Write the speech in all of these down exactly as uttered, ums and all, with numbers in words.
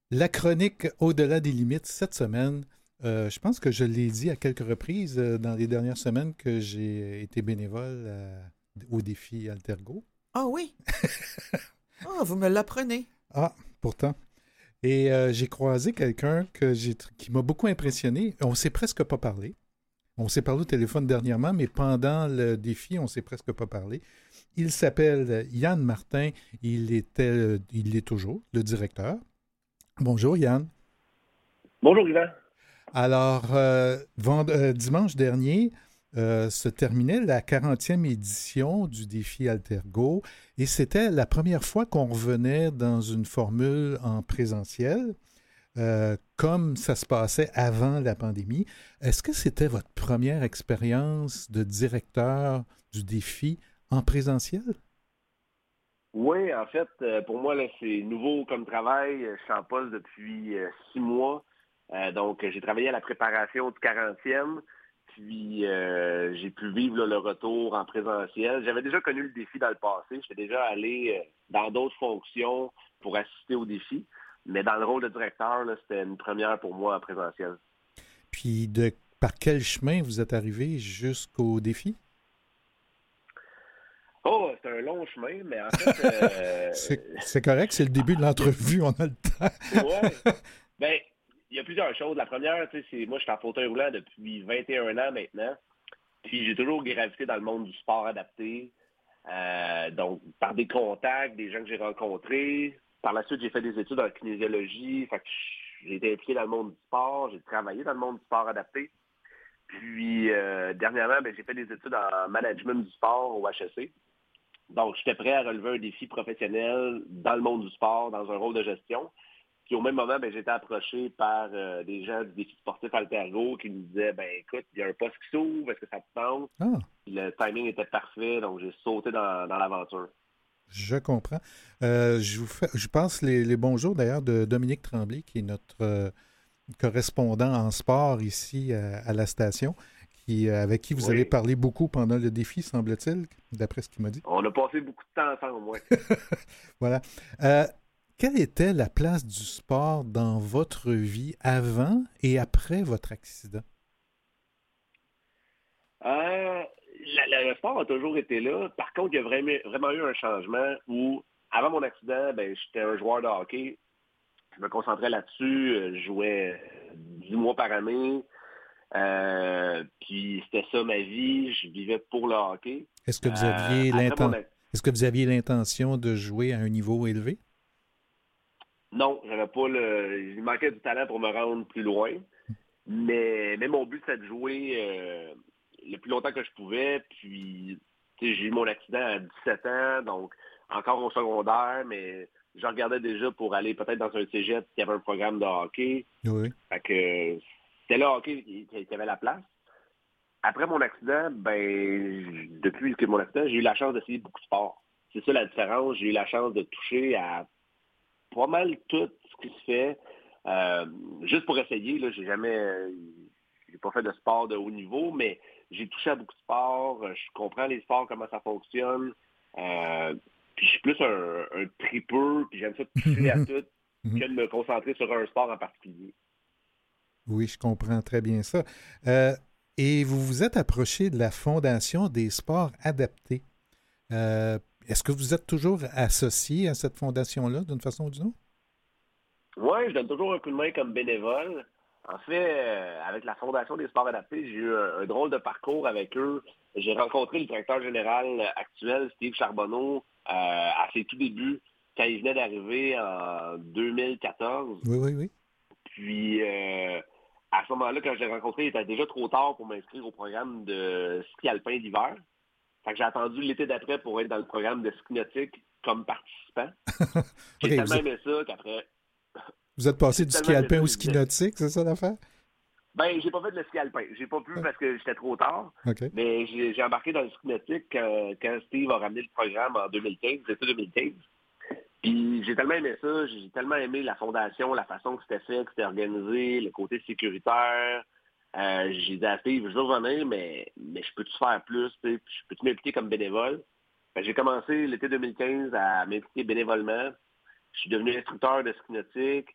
La chronique Au-delà des limites cette semaine, euh, je pense que je l'ai dit à quelques reprises euh, dans les dernières semaines que j'ai été bénévole à- au défi Altergo. Ah oui? Ah, vous me l'apprenez. Ah, pourtant. Et euh, j'ai croisé quelqu'un que j'ai, tr- qui m'a beaucoup impressionné. On s'est presque pas parlé. On s'est parlé au téléphone dernièrement, mais pendant le défi, on s'est presque pas parlé. Il s'appelle Yann Martin. Il était, il est toujours le directeur. Bonjour Yann. Bonjour, Yvan. Alors, euh, vend- euh, dimanche dernier euh, se terminait la quarantième édition du défi Altergo et c'était la première fois qu'on revenait dans une formule en présentiel, euh, comme ça se passait avant la pandémie. Est-ce que c'était votre première expérience de directeur du défi en présentiel? Oui, en fait, euh, pour moi, là, c'est nouveau comme travail. Je suis en poste depuis euh, six mois. Euh, donc, j'ai travaillé à la préparation du quarantième. Puis, euh, j'ai pu vivre là, le retour en présentiel. J'avais déjà connu le défi dans le passé. J'étais déjà allé euh, dans d'autres fonctions pour assister au défi. Mais dans le rôle de directeur, là, c'était une première pour moi en présentiel. Puis, de, par quel chemin vous êtes arrivé jusqu'au défi? Oh, c'est un long chemin, mais en fait, euh, c'est, c'est correct, c'est le début de il y a- l'entrevue, on a le ouais. temps. Ben, il y a plusieurs choses. La première, tu sais, c'est moi, je suis en fauteuil roulant depuis vingt et un ans maintenant. Puis j'ai toujours gravité dans le monde du sport adapté. Euh, donc, par des contacts, des gens que j'ai rencontrés. Par la suite, j'ai fait des études en kinésiologie. Fait que j'ai été impliqué dans le monde du sport. J'ai travaillé dans le monde du sport adapté. Puis, euh, dernièrement, ben, j'ai fait des études en management du sport au H E C. Donc, j'étais prêt à relever un défi professionnel dans le monde du sport, dans un rôle de gestion. Puis au même moment, ben, j'ai été approché par euh, des gens du défi sportif Altergo qui me disaient, ben écoute, il y a un poste qui s'ouvre, est-ce que ça te tente? Ah, Puis le timing était parfait, donc j'ai sauté dans, dans l'aventure. je comprends. Euh, je vous fais, je passe les, les bonjours d'ailleurs de Dominique Tremblay, qui est notre euh, correspondant en sport ici à, à la station, qui, euh, avec qui vous avez Oui. parlé beaucoup pendant le défi, semble-t-il, d'après ce qu'il m'a dit. On a passé beaucoup de temps ensemble, moi. Voilà. Euh, quelle était la place du sport dans votre vie avant et après votre accident? Euh, la- la- le sport a toujours été là. Par contre, il y a vraiment, vraiment eu un changement où, avant mon accident, ben, j'étais un joueur de hockey. Je me concentrais là-dessus. euh, Je jouais dix mois par année. Euh, puis c'était ça ma vie. Je vivais pour le hockey. Est-ce que vous Euh, aviez après mon l'inten- accident, Est-ce que vous aviez l'intention de jouer à un niveau élevé? non, j'avais pas le. Il manquait du talent pour me rendre plus loin. Mais, mais mon but, c'était de jouer euh, le plus longtemps que je pouvais. Puis, tu sais, j'ai eu mon accident à dix-sept ans, donc encore au secondaire, mais je regardais déjà pour aller peut-être dans un cégep qui avait un programme de hockey. Oui. Fait que c'était le hockey qui, qui avait la place. Après mon accident, ben, depuis que mon accident, j'ai eu la chance d'essayer beaucoup de sports. C'est ça la différence. J'ai eu la chance de toucher à pas mal tout ce qui se fait. Euh, juste pour essayer, là, j'ai jamais, euh, j'ai pas fait de sport de haut niveau, mais j'ai touché à beaucoup de sports. euh, Je comprends les sports, comment ça fonctionne. Euh, puis je suis plus un, un tripeux, puis j'aime ça toucher à tout que de me concentrer sur un sport en particulier. Oui, je comprends très bien ça. Euh, et vous vous êtes approché de la Fondation des sports adaptés. Euh, Est-ce que vous êtes toujours associé à cette fondation-là d'une façon ou d'une autre? Moi, je donne toujours un coup de main comme bénévole. En fait, euh, avec la Fondation des sports adaptés, j'ai eu un, un drôle de parcours avec eux. J'ai rencontré le directeur général actuel, Steve Charbonneau, euh, à ses tout débuts, quand il venait d'arriver en deux mille quatorze. Oui, oui, oui. Puis, euh, à ce moment-là, quand je l'ai rencontré, il était déjà trop tard pour m'inscrire au programme de ski alpin d'hiver. Fait que j'ai attendu l'été d'après pour être dans le programme de ski nautique comme participant. OK, J'ai vous tellement êtes, aimé ça qu'après, vous êtes passé j'ai du ski tellement aimé alpin ça, au j'ai ski dit, nautique, c'est ça l'affaire? ben, j'ai pas fait de le ski alpin. J'ai pas pu Ah, parce que j'étais trop tard. OK. Mais j'ai j'ai embarqué dans le ski nautique quand, quand Steve a ramené le programme en deux mille quinze, c'était deux mille quinze. Puis j'ai tellement aimé ça, j'ai tellement aimé la fondation, la façon que c'était fait, que c'était organisé, le côté sécuritaire. Euh, j'ai dit à Steve, je veux revenir, mais, mais je peux-tu faire plus, tu sais, puis je peux-tu m'impliquer comme bénévole? Fait que j'ai commencé l'été deux mille quinze à m'impliquer bénévolement. Je suis devenu instructeur de ski nautique.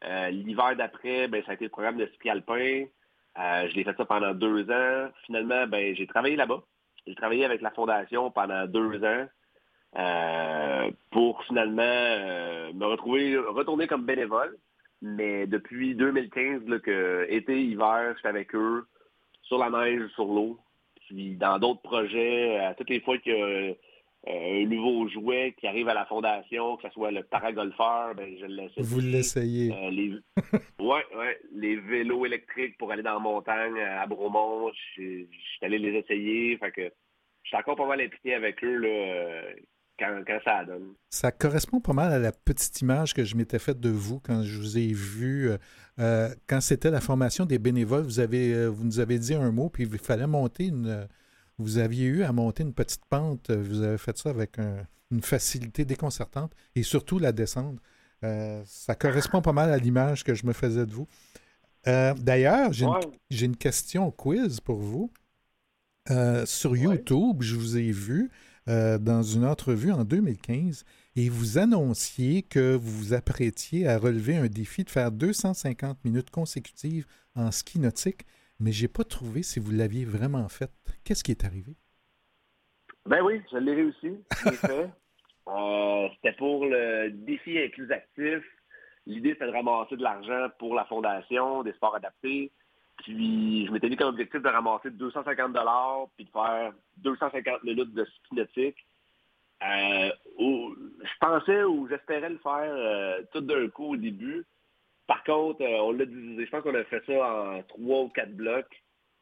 Euh, l'hiver d'après, ben, ça a été le programme de ski alpin. Euh, je l'ai fait ça pendant deux ans. Finalement, ben, j'ai travaillé là-bas. J'ai travaillé avec la fondation pendant deux ans euh, pour finalement euh, me retrouver, retourner comme bénévole. Mais depuis deux mille quinze, là, que été, hiver, je suis avec eux, sur la neige, sur l'eau. Puis dans d'autres projets, à toutes les fois qu'il y a euh, un nouveau jouet qui arrive à la fondation, que ce soit le paragolfeur, ben, je l'ai Vous essayé. l'essayez. Euh, les... ouais, ouais, les vélos électriques pour aller dans la montagne à Bromont, je je suis allé les essayer. Fait que je suis encore pas mal impliqué avec eux là, euh, quand, quand ça donne. Ça correspond pas mal à la petite image que je m'étais faite de vous quand je vous ai vu. euh, euh, quand c'était la formation des bénévoles, vous avez, euh, vous nous avez dit un mot, puis il fallait monter une. Vous aviez eu à monter une petite pente. Vous avez fait ça avec un- une facilité déconcertante et surtout la descendre. Euh, ça correspond pas mal à l'image que je me faisais de vous. Euh, d'ailleurs, j'ai une, Ouais, j'ai une question quiz pour vous. Euh, sur ouais. YouTube, je vous ai vu euh, dans une entrevue en deux mille quinze et vous annonciez que vous vous apprêtiez à relever un défi de faire deux cent cinquante minutes consécutives en ski nautique, mais j'ai pas trouvé si vous l'aviez vraiment fait. Qu'est-ce qui est arrivé? Ben oui, je l'ai réussi. Je l'ai fait. Euh, c'était pour le défi inclus actif. L'idée, c'était de ramasser de l'argent pour la fondation des sports adaptés. Puis, je m'étais mis comme objectif de ramasser deux cent cinquante dollars puis de faire deux cent cinquante minutes de ski nautique. Euh, où- je pensais ou j'espérais le faire euh, tout d'un coup au début. Par contre, euh, on l'a divisé. Je pense qu'on a fait ça en trois ou quatre blocs.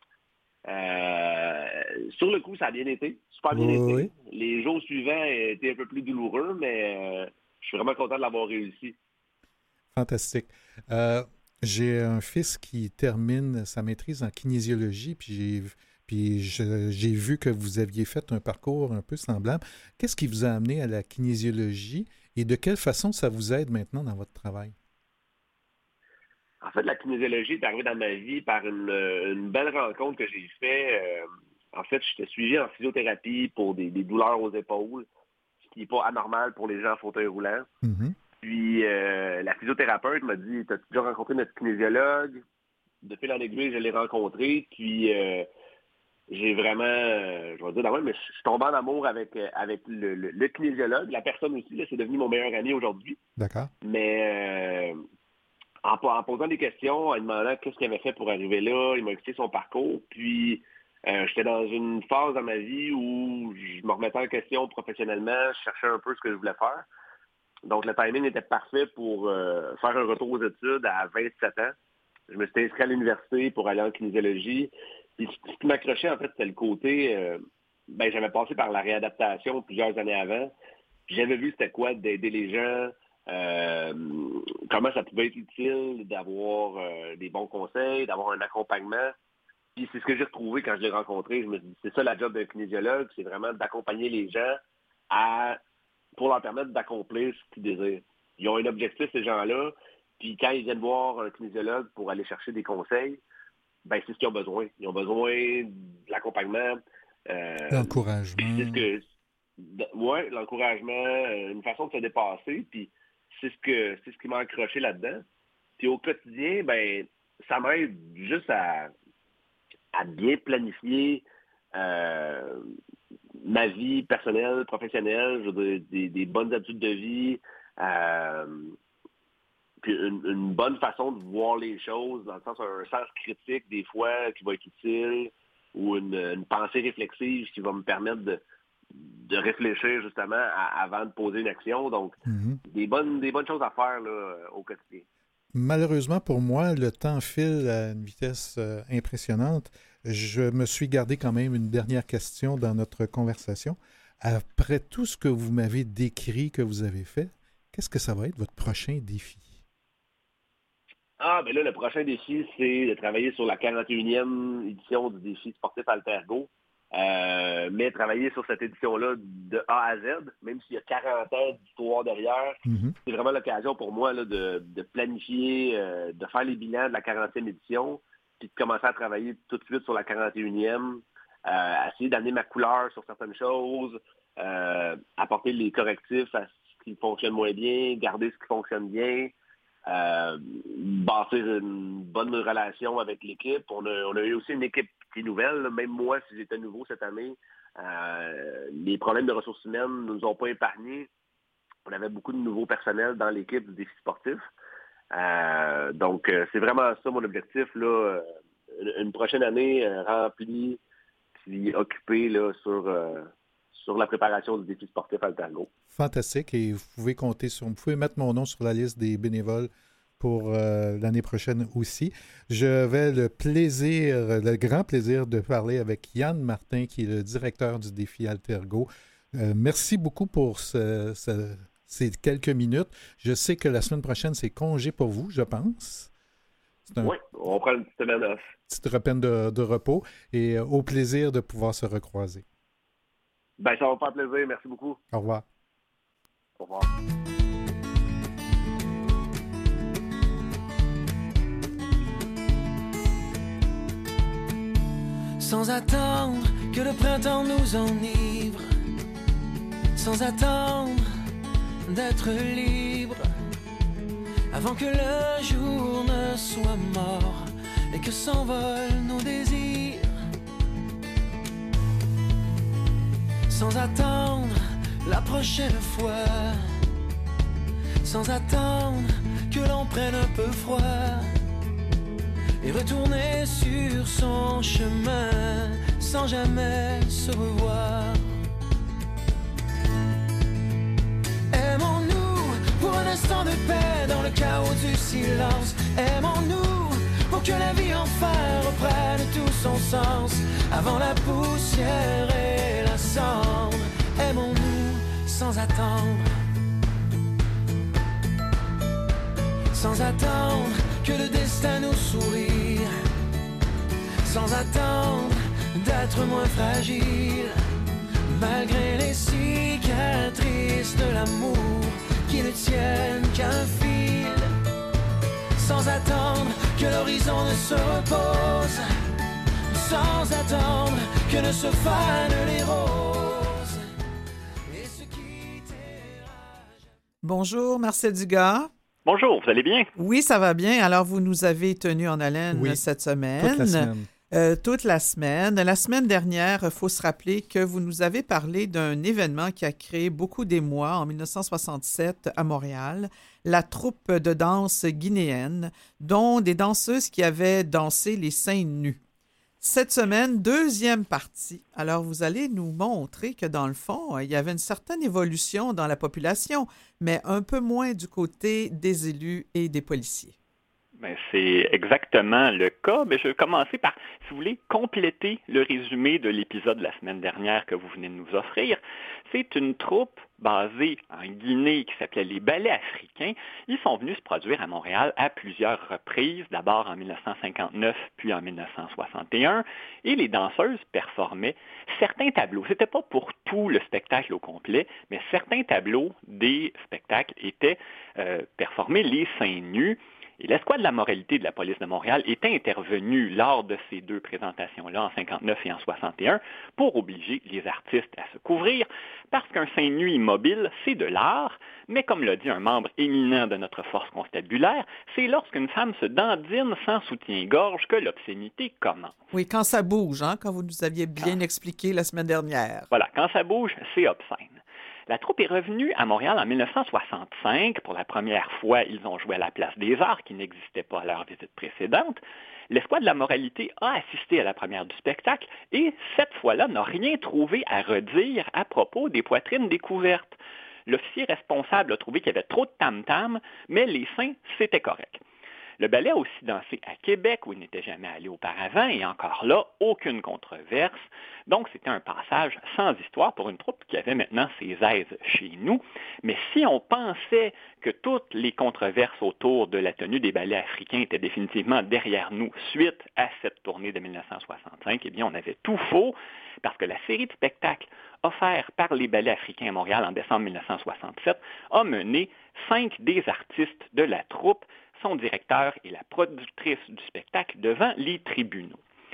Euh, sur le coup, ça a bien été, super bien Oui, été. oui. Les jours suivants étaient un peu plus douloureux, mais euh, je suis vraiment content de l'avoir réussi. Fantastique. Euh, j'ai un fils qui termine sa maîtrise en kinésiologie, puis j'ai puis je- j'ai vu que vous aviez fait un parcours un peu semblable. Qu'est-ce qui vous a amené à la kinésiologie et de quelle façon ça vous aide maintenant dans votre travail? En fait, la kinésiologie est arrivée dans ma vie par une, une belle rencontre que j'ai faite. Euh, en fait, j'étais suivi en physiothérapie pour des, des douleurs aux épaules, ce qui n'est pas anormal pour les gens en fauteuil roulant. Mhm. Puis euh, la physiothérapeute m'a dit, t'as déjà rencontré notre kinésiologue? De fil en aiguille, je l'ai rencontré. Puis euh, j'ai vraiment, euh, je vais dire, mais je suis tombé en amour avec, euh, avec le, le, le kinésiologue. La personne aussi, là, c'est devenu mon meilleur ami aujourd'hui. D'accord. Mais euh, en, en posant des questions, en demandant qu'est-ce qu'il avait fait pour arriver là, il m'a expliqué son parcours. Puis euh, j'étais dans une phase dans ma vie où je me remettais en question professionnellement, je cherchais un peu ce que je voulais faire. Donc le timing était parfait pour euh, faire un retour aux études à vingt-sept ans. Je me suis inscrit à l'université pour aller en kinésiologie. Puis ce qui m'accrochait, en fait, c'était le côté, euh, ben, j'avais passé par la réadaptation plusieurs années avant. Puis j'avais vu c'était quoi d'aider les gens, euh, comment ça pouvait être utile d'avoir euh, des bons conseils, d'avoir un accompagnement. Puis c'est ce que j'ai retrouvé quand je l'ai rencontré. Je me suis dit, c'est ça la job d'un kinésiologue, c'est vraiment d'accompagner les gens à, pour leur permettre d'accomplir ce qu'ils désirent. Ils ont un objectif, ces gens-là, puis quand ils viennent voir un kinésiologue pour aller chercher des conseils, ben c'est ce qu'ils ont besoin. Ils ont besoin de l'accompagnement. Euh, puis c'est ce L'encouragement. que ouais, l'encouragement, euh, une façon de se dépasser, puis c'est ce que c'est ce qui m'a accroché là-dedans. Puis au quotidien, ben ça m'aide juste à, à bien planifier euh, ma vie personnelle, professionnelle, je veux dire, des, des bonnes habitudes de vie, euh, puis une, une bonne façon de voir les choses, dans le sens un sens critique des fois qui va être utile, ou une, une pensée réflexive qui va me permettre de, de réfléchir justement à- avant de poser une action. Donc, Mhm. des bonnes, des bonnes choses à faire là, au quotidien. Malheureusement pour moi, le temps file à une vitesse euh, impressionnante. Je me suis gardé quand même une dernière question dans notre conversation. Après tout ce que vous m'avez décrit que vous avez fait, qu'est-ce que ça va être votre prochain défi? Ah, ben là, le prochain défi, c'est de travailler sur la quarante et unième édition du défi sportif Altergo. Euh, mais travailler sur cette édition-là de A à Z, même s'il y a quarante ans d'histoire derrière, Mhm. c'est vraiment l'occasion pour moi là, de, de planifier, euh, de faire les bilans de la quarantième édition, puis de commencer à travailler tout de suite sur la quarante et unième, euh, essayer d'amener ma couleur sur certaines choses, euh, apporter les correctifs à ce qui fonctionne moins bien, garder ce qui fonctionne bien. euh, bâtir une bonne relation avec l'équipe. On a, on a eu aussi une équipe qui est nouvelle. Là. Même moi, si j'étais nouveau cette année, euh, les problèmes de ressources humaines ne nous ont pas épargnés. On avait beaucoup de nouveaux personnels dans l'équipe du défi sportif. Euh, donc, euh, c'est vraiment ça mon objectif, là. Une, une prochaine année euh, remplie puis occupée là, sur, euh, sur la préparation du défi sportif Altergo. Fantastique. Et vous pouvez compter sur... Vous pouvez mettre mon nom sur la liste des bénévoles pour euh, l'année prochaine aussi. Je vais le plaisir, le grand plaisir de parler avec Yann Martin, qui est le directeur du défi Altergo. Euh, merci beaucoup pour ce, ce, ces quelques minutes. Je sais que la semaine prochaine, c'est congé pour vous, je pense. C'est un... Oui, on prend une petite semaine off. Petite repeine de, de repos et euh, au plaisir de pouvoir se recroiser. Ben, ça va me faire plaisir. Merci beaucoup. Au revoir. Au revoir. Sans attendre que le printemps nous enivre, sans attendre d'être libre, avant que le jour ne soit mort et que s'envolent nos désirs, sans attendre la prochaine fois, sans attendre que l'on prenne un peu froid et retourner sur son chemin sans jamais se revoir. Aimons-nous pour un instant de paix dans le chaos du silence. Aimons-nous pour que la vie enfin reprenne tout son sens avant la poussière et la cendre. Aimons-nous sans attendre, sans attendre que le destin nous sourie, sans attendre d'être moins fragile, malgré les cicatrices de l'amour qui ne tiennent qu'un fil, sans attendre que l'horizon ne se repose, sans attendre que ne se fanent les roses et se quitter. Bonjour, Marcel Dugas. Bonjour, vous allez bien? Oui, ça va bien. Alors, vous nous avez tenus en haleine oui, cette semaine. Toute la semaine. Euh, toute la semaine. La semaine dernière, il faut se rappeler que vous nous avez parlé d'un événement qui a créé beaucoup d'émoi en dix-neuf cent soixante-sept à Montréal, la troupe de danse guinéenne, dont des danseuses qui avaient dansé les seins nus. Cette semaine, deuxième partie. Alors, vous allez nous montrer que, dans le fond, il y avait une certaine évolution dans la population, mais un peu moins du côté des élus et des policiers. Ben, c'est exactement le cas. Mais je vais commencer par, si vous voulez, compléter le résumé de l'épisode de la semaine dernière que vous venez de nous offrir. C'est une troupe basée en Guinée qui s'appelait les Ballets africains. Ils sont venus se produire à Montréal à plusieurs reprises, d'abord en dix-neuf cent cinquante-neuf, puis en dix-neuf cent soixante et un, et les danseuses performaient certains tableaux. C'était pas pour tout le spectacle au complet, mais certains tableaux des spectacles étaient euh, performés les seins nus. Et l'escouade de la moralité de la police de Montréal était intervenue lors de ces deux présentations-là, en cinquante-neuf et en soixante et un, pour obliger les artistes à se couvrir, parce qu'un sein nu immobile, c'est de l'art, mais comme l'a dit un membre éminent de notre force constabulaire, c'est lorsqu'une femme se dandine sans soutien-gorge que l'obscénité commence. Oui, quand ça bouge, hein, quand vous nous aviez bien quand... expliqué la semaine dernière. Voilà, quand ça bouge, c'est obscène. La troupe est revenue à Montréal en dix-neuf cent soixante-cinq. Pour la première fois, ils ont joué à la Place des Arts, qui n'existait pas à leur visite précédente. L'escouade de la moralité a assisté à la première du spectacle et, cette fois-là, n'a rien trouvé à redire à propos des poitrines découvertes. L'officier responsable a trouvé qu'il y avait trop de tam-tam, mais les seins, c'était correct. Le ballet a aussi dansé à Québec, où il n'était jamais allé auparavant, et encore là, aucune controverse. Donc, c'était un passage sans histoire pour une troupe qui avait maintenant ses aises chez nous. Mais si on pensait que toutes les controverses autour de la tenue des ballets africains étaient définitivement derrière nous suite à cette tournée de dix-neuf cent soixante-cinq, eh bien, on avait tout faux, parce que la série de spectacles offerte par les ballets africains à Montréal en décembre dix-neuf cent soixante-sept a mené cinq des artistes de la troupe, son directeur et la productrice du spectacle devant les tribunaux.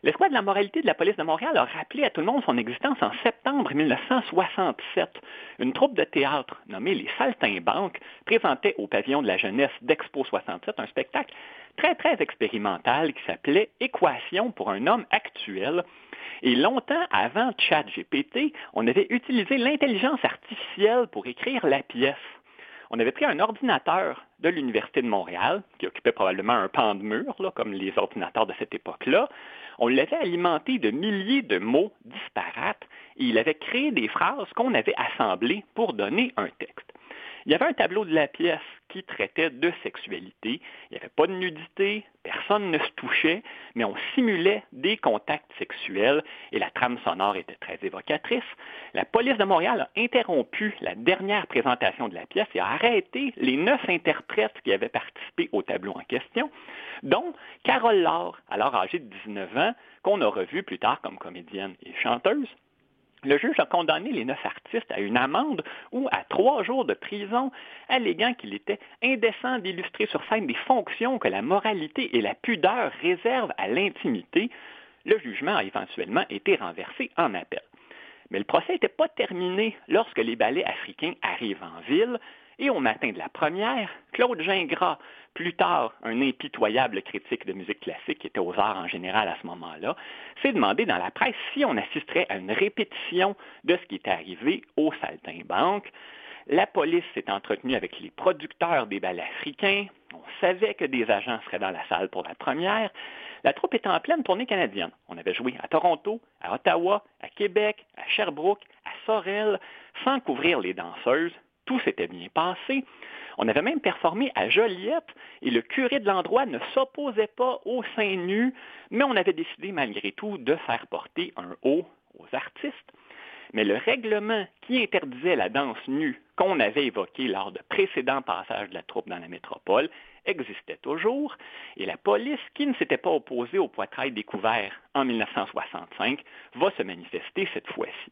L'escouade de la moralité de la police de Montréal a rappelé à tout le monde son existence en septembre mille neuf cent soixante-sept. Une troupe de théâtre nommée les Saltimbanques présentait au pavillon de la jeunesse d'Expo soixante-sept un spectacle très, très expérimental qui s'appelait « Équation pour un homme actuel ». Et longtemps avant ChatGPT, on avait utilisé l'intelligence artificielle pour écrire la pièce. On avait pris un ordinateur de l'Université de Montréal, qui occupait probablement un pan de mur, là, comme les ordinateurs de cette époque-là. On l'avait alimenté de milliers de mots disparates et il avait créé des phrases qu'on avait assemblées pour donner un texte. Il y avait un tableau de la pièce qui traitait de sexualité. Il n'y avait pas de nudité, personne ne se touchait, mais on simulait des contacts sexuels et la trame sonore était très évocatrice. La police de Montréal a interrompu la dernière présentation de la pièce et a arrêté les neuf interprètes qui avaient participé au tableau en question, dont Carole Laure, alors âgée de dix-neuf ans, qu'on a revue plus tard comme comédienne et chanteuse. Le juge a condamné les neuf artistes à une amende ou à trois jours de prison, alléguant qu'il était indécent d'illustrer sur scène des fonctions que la moralité et la pudeur réservent à l'intimité. Le jugement a éventuellement été renversé en appel. Mais le procès n'était pas terminé lorsque les ballets africains arrivent en ville. Et au matin de la première, Claude Gingras, plus tard un impitoyable critique de musique classique qui était aux arts en général à ce moment-là, s'est demandé dans la presse si on assisterait à une répétition de ce qui était arrivé aux Saltimbanques. La police s'est entretenue avec les producteurs des ballets africains. On savait que des agents seraient dans la salle pour la première. La troupe était en pleine tournée canadienne. On avait joué à Toronto, à Ottawa, à Québec, à Sherbrooke, à Sorel, sans couvrir les danseuses. Tout s'était bien passé. On avait même performé à Joliette et le curé de l'endroit ne s'opposait pas aux seins nus, mais on avait décidé malgré tout de faire porter un haut aux artistes. Mais le règlement qui interdisait la danse nue qu'on avait évoqué lors de précédents passages de la troupe dans la métropole existait toujours, et la police, qui ne s'était pas opposée au poitrail découvert en mille neuf cent soixante-cinq, va se manifester cette fois-ci.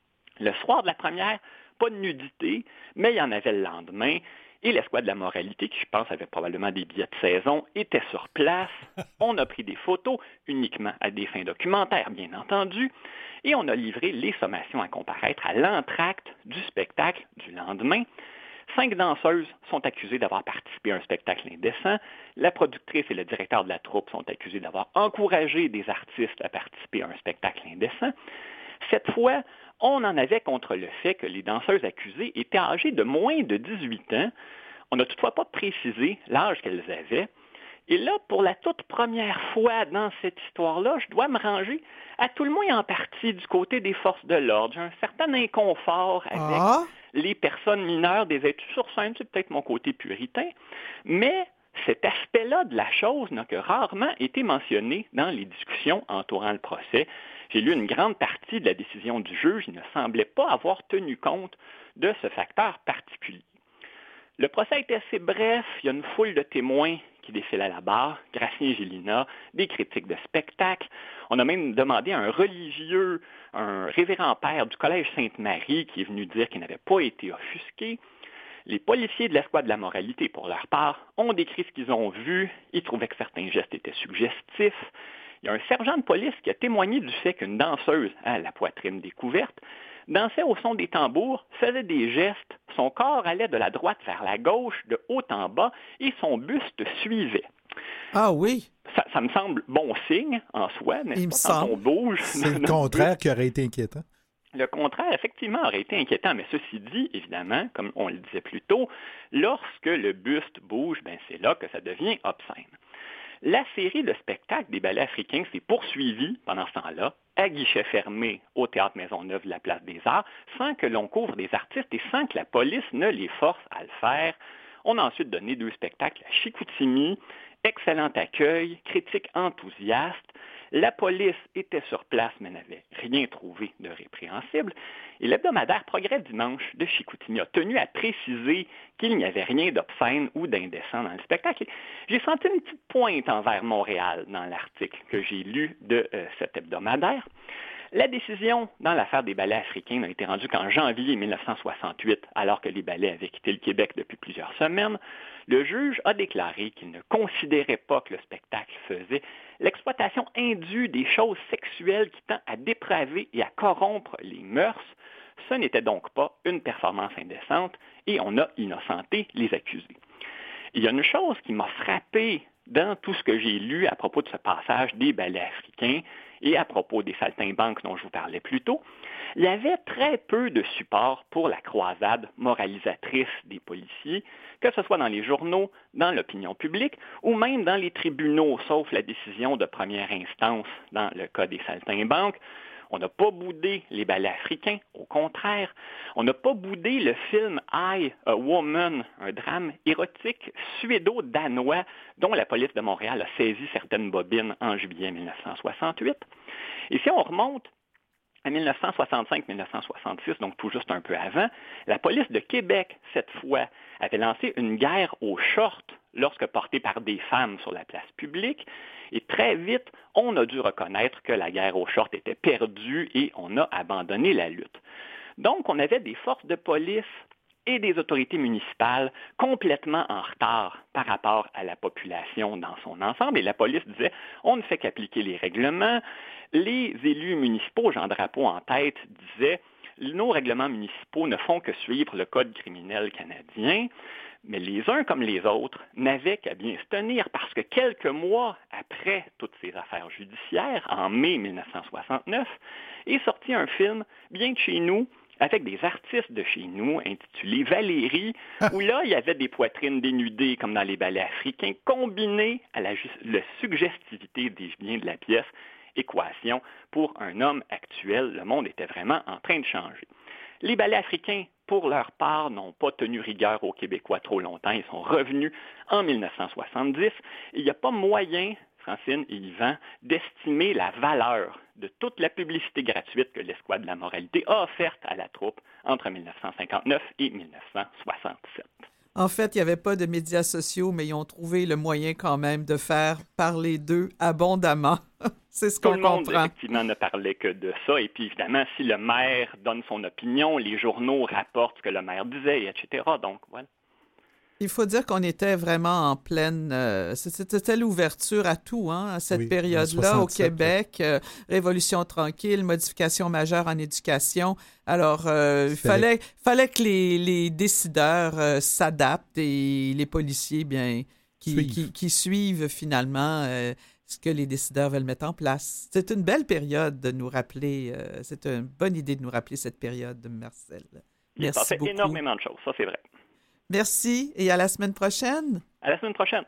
Le soir de la première, pas de nudité, mais il y en avait le lendemain. Et l'escouade de la moralité, qui je pense avait probablement des billets de saison, était sur place. On a pris des photos, uniquement à des fins documentaires, bien entendu, et on a livré les sommations à comparaître à l'entracte du spectacle du lendemain. Cinq danseuses sont accusées d'avoir participé à un spectacle indécent. La productrice et le directeur de la troupe sont accusés d'avoir encouragé des artistes à participer à un spectacle indécent. Cette fois, on en avait contre le fait que les danseuses accusées étaient âgées de moins de dix-huit ans. On n'a toutefois pas précisé l'âge qu'elles avaient. Et là, pour la toute première fois dans cette histoire-là, je dois me ranger à tout le moins en partie du côté des forces de l'ordre. J'ai un certain inconfort avec Ah. les personnes mineures des études sur scène. C'est peut-être mon côté puritain. Mais cet aspect-là de la chose n'a que rarement été mentionné dans les discussions entourant le procès. J'ai lu une grande partie de la décision du juge. Il ne semblait pas avoir tenu compte de ce facteur particulier. Le procès était assez bref. Il y a une foule de témoins qui défilent à la barre, Gracien Gélina, des critiques de spectacle. On a même demandé à un religieux, un révérend père du Collège Sainte-Marie, qui est venu dire qu'il n'avait pas été offusqué. Les policiers de l'escouade de la moralité, pour leur part, ont décrit ce qu'ils ont vu. Ils trouvaient que certains gestes étaient suggestifs. Il y a un sergent de police qui a témoigné du fait qu'une danseuse, à la poitrine découverte, dansait au son des tambours, faisait des gestes, son corps allait de la droite vers la gauche, de haut en bas, et son buste suivait. Ah oui? Ça, ça me semble bon signe en soi, n'est-ce Il me pas, quand semble. on bouge. C'est le contraire qui aurait été inquiétant. Le contraire, effectivement, aurait été inquiétant, mais ceci dit, évidemment, comme on le disait plus tôt, lorsque le buste bouge, ben c'est là que ça devient obscène. La série de spectacles des ballets africains s'est poursuivie pendant ce temps-là, à guichet fermé au Théâtre Maisonneuve de la Place des Arts, sans que l'on couvre des artistes et sans que la police ne les force à le faire. On a ensuite donné deux spectacles à Chicoutimi, excellent accueil, critiques enthousiastes. La police était sur place, mais n'avait rien trouvé de répréhensible. Et l'hebdomadaire Progrès Dimanche de Chicoutimi a tenu à préciser qu'il n'y avait rien d'obscène ou d'indécent dans le spectacle. J'ai senti une petite pointe envers Montréal dans l'article que j'ai lu de euh, cet hebdomadaire. La décision dans l'affaire des ballets africains n'a été rendue qu'en janvier mille neuf cent soixante-huit, alors que les ballets avaient quitté le Québec depuis plusieurs semaines. Le juge a déclaré qu'il ne considérait pas que le spectacle faisait l'exploitation indue des choses sexuelles qui tend à dépraver et à corrompre les mœurs. Ce n'était donc pas une performance indécente et on a innocenté les accusés. Il y a une chose qui m'a frappé dans tout ce que j'ai lu à propos de ce passage des ballets africains et à propos des saltimbanques dont je vous parlais plus tôt. Il y avait très peu de support pour la croisade moralisatrice des policiers, que ce soit dans les journaux, dans l'opinion publique ou même dans les tribunaux, sauf la décision de première instance dans le cas des saltimbanques. On n'a pas boudé les ballets africains, au contraire. On n'a pas boudé le film I, a Woman, un drame érotique suédo-danois dont la police de Montréal a saisi certaines bobines en juillet mille neuf cent soixante-huit. Et si on remonte à mille neuf cent soixante-cinq mille neuf cent soixante-six, donc tout juste un peu avant, la police de Québec, cette fois, avait lancé une guerre aux shorts lorsque portée par des femmes sur la place publique. Et très vite, on a dû reconnaître que la guerre aux shorts était perdue et on a abandonné la lutte. Donc, on avait des forces de police et des autorités municipales complètement en retard par rapport à la population dans son ensemble. Et la police disait, on ne fait qu'appliquer les règlements. Les élus municipaux, Jean Drapeau en tête, disaient, nos règlements municipaux ne font que suivre le Code criminel canadien. Mais les uns comme les autres n'avaient qu'à bien se tenir parce que quelques mois après toutes ces affaires judiciaires, en mai mille neuf cent soixante-neuf, est sorti un film bien de chez nous avec des artistes de chez nous intitulé Valérie, où là, il y avait des poitrines dénudées comme dans les ballets africains, combinées à la, la suggestivité des biens de la pièce Équation. Pour un homme actuel, le monde était vraiment en train de changer. Les ballets africains, pour leur part, n'ont pas tenu rigueur aux Québécois trop longtemps. Ils sont revenus en mille neuf cent soixante-dix. Il n'y a pas moyen, Francine et Yvan, d'estimer la valeur de toute la publicité gratuite que l'Escouade de la moralité a offerte à la troupe entre mille neuf cent cinquante-neuf et mille neuf cent soixante-sept. En fait, il n'y avait pas de médias sociaux, mais ils ont trouvé le moyen quand même de faire parler d'eux abondamment. C'est ce qu'on comprend. Tout le monde, effectivement, ne parlait que de ça. Et puis, évidemment, si le maire donne son opinion, les journaux rapportent ce que le maire disait, et cetera. Donc, voilà. Il faut dire qu'on était vraiment en pleine... Euh, c'était l'ouverture à tout, hein, à cette oui, période-là au Québec. Euh, Révolution tranquille, modification majeure en éducation. Alors, euh, il fallait, fallait que les, les décideurs euh, s'adaptent et les policiers, bien, qui, Suivre. qui, qui suivent finalement euh, ce que les décideurs veulent mettre en place. C'est une belle période de nous rappeler, euh, c'est une bonne idée de nous rappeler cette période, Marcel. Il Merci fait beaucoup. Énormément de choses, ça c'est vrai. Merci et à la semaine prochaine. À la semaine prochaine.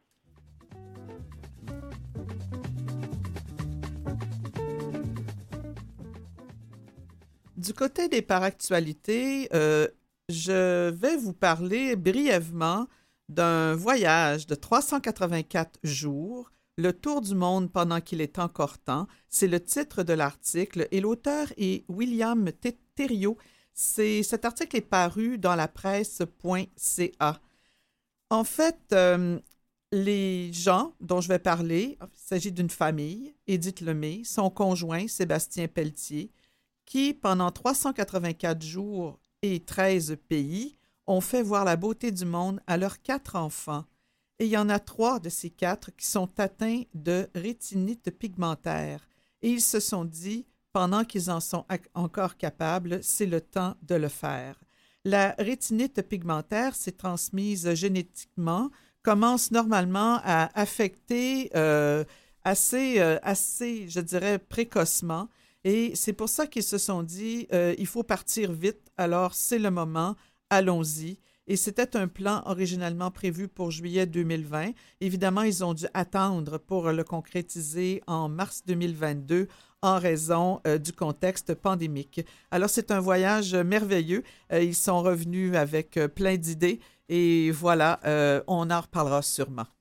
Du côté des paractualités, euh, je vais vous parler brièvement d'un voyage de trois cent quatre-vingt-quatre jours, le tour du monde pendant qu'il est encore temps. C'est le titre de l'article et l'auteur est William Thériault. C'est, cet article est paru dans la presse point c a. En fait, euh, les gens dont je vais parler, il s'agit d'une famille, Édith Lemay, son conjoint Sébastien Pelletier, qui, pendant trois cent quatre-vingt-quatre jours et treize pays, ont fait voir la beauté du monde à leurs quatre enfants. Et il y en a trois de ces quatre qui sont atteints de rétinite pigmentaire. Et ils se sont dit, pendant qu'ils en sont encore capables, c'est le temps de le faire. La rétinite pigmentaire, c'est transmise génétiquement, commence normalement à affecter euh, assez, euh, assez, je dirais, précocement. Et c'est pour ça qu'ils se sont dit, euh, il faut partir vite, alors c'est le moment, allons-y. Et c'était un plan originalement prévu pour juillet deux mille vingt. Évidemment, ils ont dû attendre pour le concrétiser en mars deux mille vingt-deux en raison euh, du contexte pandémique. Alors, c'est un voyage merveilleux. Euh, ils sont revenus avec euh, plein d'idées et voilà, euh, on en reparlera sûrement.